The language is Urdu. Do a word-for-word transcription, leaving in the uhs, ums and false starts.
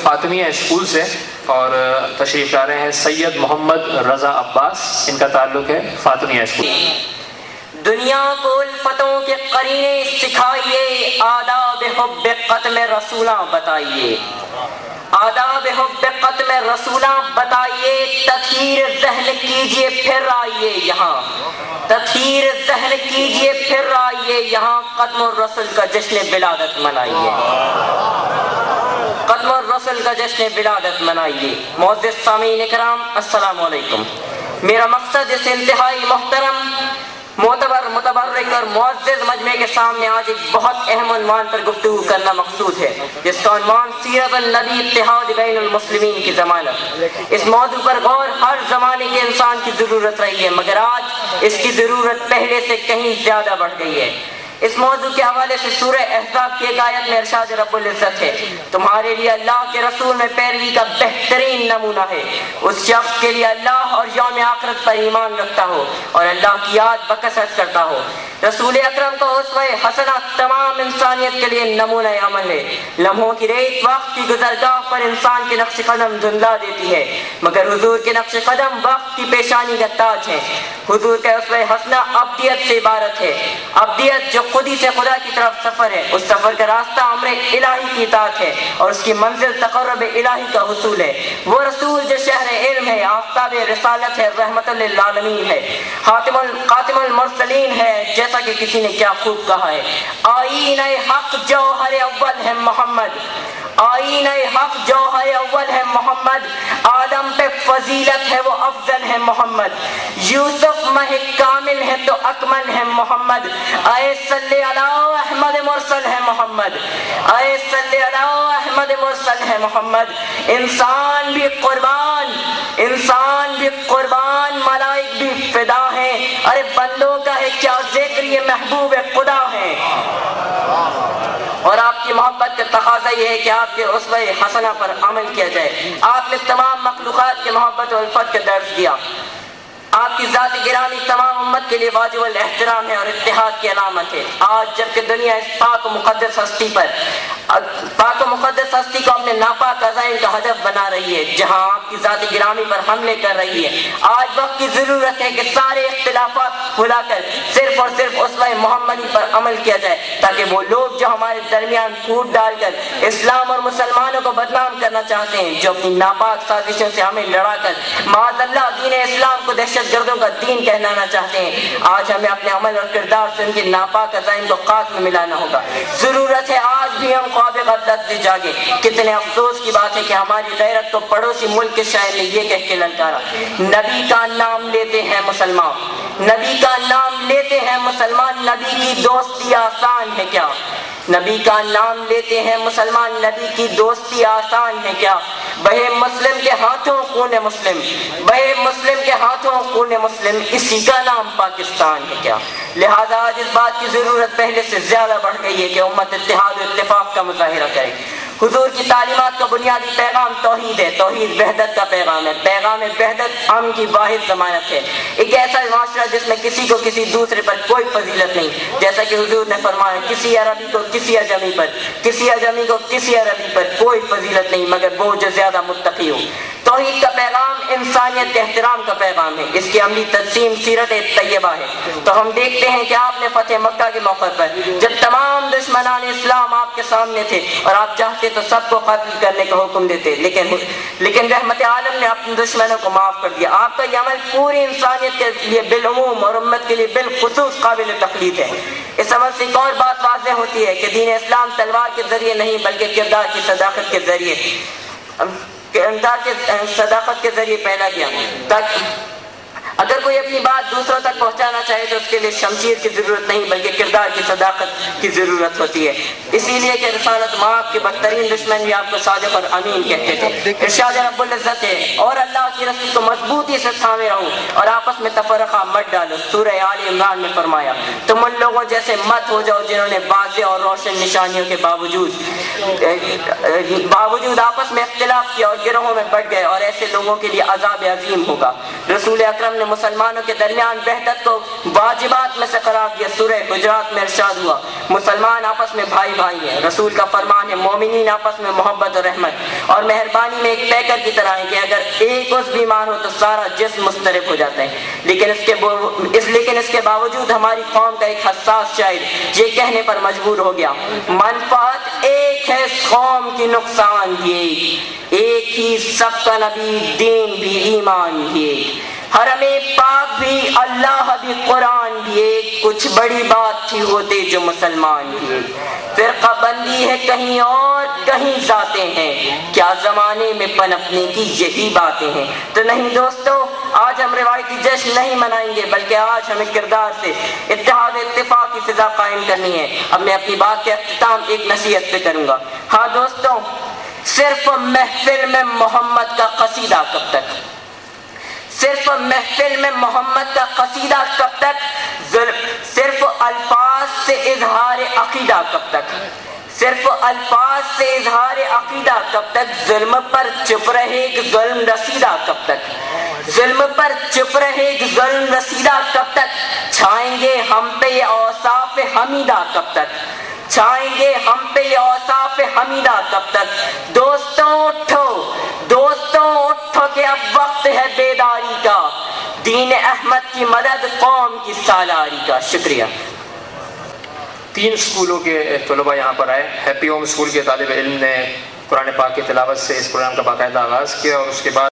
فاطمیہ اسکول سے اور تشریف لا رہے ہیں سید محمد رضا عباس، ان کا تعلق ہے فاطمیہ اسکول۔ دنیا کو الفتوں کے قرینے سکھائیے، آداب حب قتل رسولاں بتائیے، آداب حب قتل رسولاں بتائیے، تطہیر ذہن کیجئے پھر آئیے یہاں، تطہیر ذہن کیجئے پھر آئیے یہاں، قدم الرسول کا جشن ولادت منائیے، قدم الرسول کا جشن ولادت منائیے۔ معزز سامعین اکرام، السلام علیکم۔ میرا مقصد اس انتہائی محترم، معتبر، متبرک اور معزز مجمع کے سامنے آج ایک بہت اہم عنوان پر گفتگو کرنا مقصود ہے، جس کا عنوان سیرت النبی، اتحاد بین المسلمین کی ضمانت۔ اس موضوع پر غور ہر زمانے کے انسان کی ضرورت رہی ہے، مگر آج اس کی ضرورت پہلے سے کہیں زیادہ بڑھ گئی ہے۔ اس موضوع کے حوالے سے سورہ احزاب کی ایک آیت میں ارشاد رب العزت ہے، تمہارے لیے اللہ کے رسول میں پیروی کا بہترین نمونہ ہے اس شخص کے لیے اللہ اور یوم آخرت پر ایمان رکھتا ہو اور اللہ کی یاد بکثرت کرتا ہو۔ رسول اکرم کو اسوہ حسنہ تمام انسانیت کے لیے نمونہ عمل ہے۔ لمحوں کی ریت وقت کی گزرگاہ پر انسان کے نقش قدم دھندلا دیتی ہے، مگر حضور کے نقش قدم وقت کی پیشانی کا تاج ہے۔ حضور کا اسوہ حسنہ ابدیت سے عبارت ہے، ابدیت جو خودی سے خدا کی طرف سفر ہے، اس سفر کا راستہ امر الہی کی اطاعت ہے اور اس کی منزل تقرب الہی کا حصول ہے۔ وہ رسول جو شہر علم ہے، آفتاب رسالت ہے، رحمت للعالمین ہے، خاتم خاتم المرسلین ہے، جیسا کہ کسی نے کیا خوب کہا ہے، آئین حق جوہر اول ہے محمد، آئین حق جوہر اول ہے محمد، آدم پہ فضیلت ہے وہ افضل ہے محمد، یوسف مہ کامل ہے تو اکمل ہے محمد، اے صلی علی احمد مرسل ہے محمد، اے صلی علی احمد مرسل ہے محمد۔ انسان بھی قربان، انسان بھی قربان، ملائک بھی فدا ہیں، ارے بندوں کا ہے کیا ذکر یہ محبوب خدا ہے۔ اور آپ کی محبت کا تقاضا یہ ہے کہ آپ کے اسوہ حسنہ پر عمل کیا جائے۔ آپ نے تمام مخلوقات کے محبت و الفت کا درس دیا۔ آپ کی ذات گرامی تمام امت کے لیے واجب الاحترام ہے اور اتحاد کی علامت ہے۔ آج جبکہ دنیا اس پاک و مقدس ہستی پر پاک و مقدس ہستی کو اپنے ناپاک عزائم کا ہدف بنا رہی ہے، جہاں آپ کی ذات گرامی پر حملے کر رہی ہے، آج وقت کی ضرورت ہے کہ سارے اختلافات بھلا کر صرف اور صرف اسوہ محمدی پر عمل کیا جائے، تاکہ وہ لوگ جو ہمارے درمیان پھوٹ ڈال کر اسلام اور مسلمانوں کو بدنام کرنا چاہتے ہیں، جو اپنی ناپاک سازشوں سے ہمیں لڑا کر معاذ اللہ دین اسلام کو دہشت گردوں کا دین کہلانا چاہتے ہیں، آج ہمیں اپنے عمل اور کردار سے ان کے ناپاک عزائم کو خاک میں ملانا ہوگا۔ ضرورت ہے آج بھی ہم خواب غفلت سے جاگے۔ کتنے افسوس کی بات ہے کہ ہماری غیرت کو پڑوسی ملک کے شاعر نے یہ کہہ کے للکارا، نبی کا نام لیتے ہیں مسلمان، نبی کا نام لیتے ہیں مسلمان، نبی کی دوستی آسان ہے کیا؟ نبی کا نام لیتے ہیں مسلمان، نبی کی دوستی آسان ہے کیا؟ بہے مسلم کے ہاتھوں خون مسلم، بہے مسلم کے ہاتھوں خون مسلم، اسی کا نام پاکستان ہے کیا؟ لہذا آج اس بات کی ضرورت پہلے سے زیادہ بڑھ گئی ہے کہ امت اتحاد و اتفاق کا مظاہرہ کرے۔ حضور کی تعلیمات کا بنیادی پیغام توحید ہے، توحید وحدت کا پیغام ہے، پیغام وحدت امن کی واحد ضمانت ہے۔ ایک ایسا معاشرہ جس میں کسی کو کسی دوسرے پر کوئی فضیلت نہیں، جیسا کہ حضور نے فرمایا، کسی عربی کو کسی اجمی پر، کسی اجمی کو کسی عربی پر کوئی فضیلت نہیں مگر وہ جو زیادہ متقی ہو۔ توحید کا پیغام انسانیت کے احترام کا پیغام ہے، اس کی عملی تجسیم سیرت طیبہ ہے۔ تو ہم دیکھتے ہیں کہ آپ نے فتح مکہ کے موقع پر جب تمام دشمنان اسلام آپ کے سامنے تھے اور آپ چاہتے تو سب کو قتل کرنے کا حکم دیتے، لیکن لیکن رحمت عالم نے اپنے دشمنوں کو معاف کر دیا۔ آپ کا یہ عمل پوری انسانیت کے لیے بالعموم اور امت کے لیے بالخصوص قابل تقلید ہے۔ اس عمل سے ایک اور بات واضح ہوتی ہے کہ دین اسلام تلوار کے ذریعے نہیں بلکہ کردار کی صداقت کے ذریعے کردار کے صداقت کے ذریعے پھیلا گیا۔ تاکہ اگر کوئی اپنی بات دوسروں تک پہنچانا چاہے تو اس کے لیے شمشیر کی ضرورت نہیں بلکہ کردار کی صداقت کی ضرورت ہوتی ہے۔ اسی لیے کہ رسالت مآب کے بدترین دشمن بھی آپ کو صادق اور امین کہتے تھے۔ ارشاد رب العزت ہے، اور اللہ کی رسول کو مضبوطی سے تھامے رہو اور آپس میں تفرقہ مت ڈالو۔ سورہ آل عمران میں فرمایا، تم ان لوگوں جیسے مت ہو جاؤ جنہوں نے واضح اور روشن نشانیوں کے باوجود باوجود آپس میں اختلاف کیا اور گروہوں میں بٹ گئے، اور ایسے لوگوں کے لیے عذاب عظیم ہوگا۔ رسول اکرم ने मुसलमानों के दरमियान वहदत को वाजिबात में से करार दिया। सूरह हुजरात में इरशाद हुआ, मुसलमान आपस में भाई भाई हैं। रसूल का फरमान है, मोमिनीन आपस में मोहब्बत और रहमत और मेहरबानी में एक पैकर की तरह है कि अगर एक उस बीमार हो तो सारा जिस्म मुस्तरब हो जाता है। लेकिन इसके इस लेकिन इसके बावजूद हमारी कौम का एक हसास शायर ये कहने पर मजबूर हो गया, मनफात एक है कौम की, नुकसान भी एक, एक ही सबका नबी, दीन भी, ईमान भी एक, हरमे पाक भी, अल्लाह भी, कुरान भी एक, कुछ बड़ी बात थी होते जो मुसलमान भी एक। फिरका बंदी है कहीं और कहीं जाते हैं, क्या जमाने में पनपने की यही बातें हैं। तो नहीं दोस्तों, आज हम रिवायती जश्न नहीं मनाएंगे, बल्कि आज हमें किरदार से इत्तेहाद इत्तिफाक की फिजा कायम करनी है। अब मैं अपनी बात के अख्तिताम एक नसीहत पे करूंगा। हाँ दोस्तों, सिर्फ महफिल में मोहम्मद का कसीदा कब तक, सिर्फ महफिल में मोहम्मद का कसीदा कब तक, सिर्फ अल्फाज से इजहार अकीदा कब तक, सिर्फ अल्फाज से इजहार अकीदा कब तक, जुल्म पर चुप रहे जुल्म रसीदा कब तक, जुल्म पर चुप रहे जुल्म रसीदा कब तक, छाएंगे हम पे ये औसाफ हमीदा कब तक, छाएंगे हम पे ये औसाफ हमीदा कब तक। दोस्तों उठो, दोस्तों उठो कि अब वक्त है बेदारी का, दीन अहमद की मदद कौम की सालारी का। शुक्रिया। तीन स्कूलों के तलबा यहाँ पर आए। हैप्पी होम स्कूल के तालिब इल्म ने कुरान पाक की तिलावत से इस प्रोग्राम का बाकायदा आगाज़ किया और उसके बाद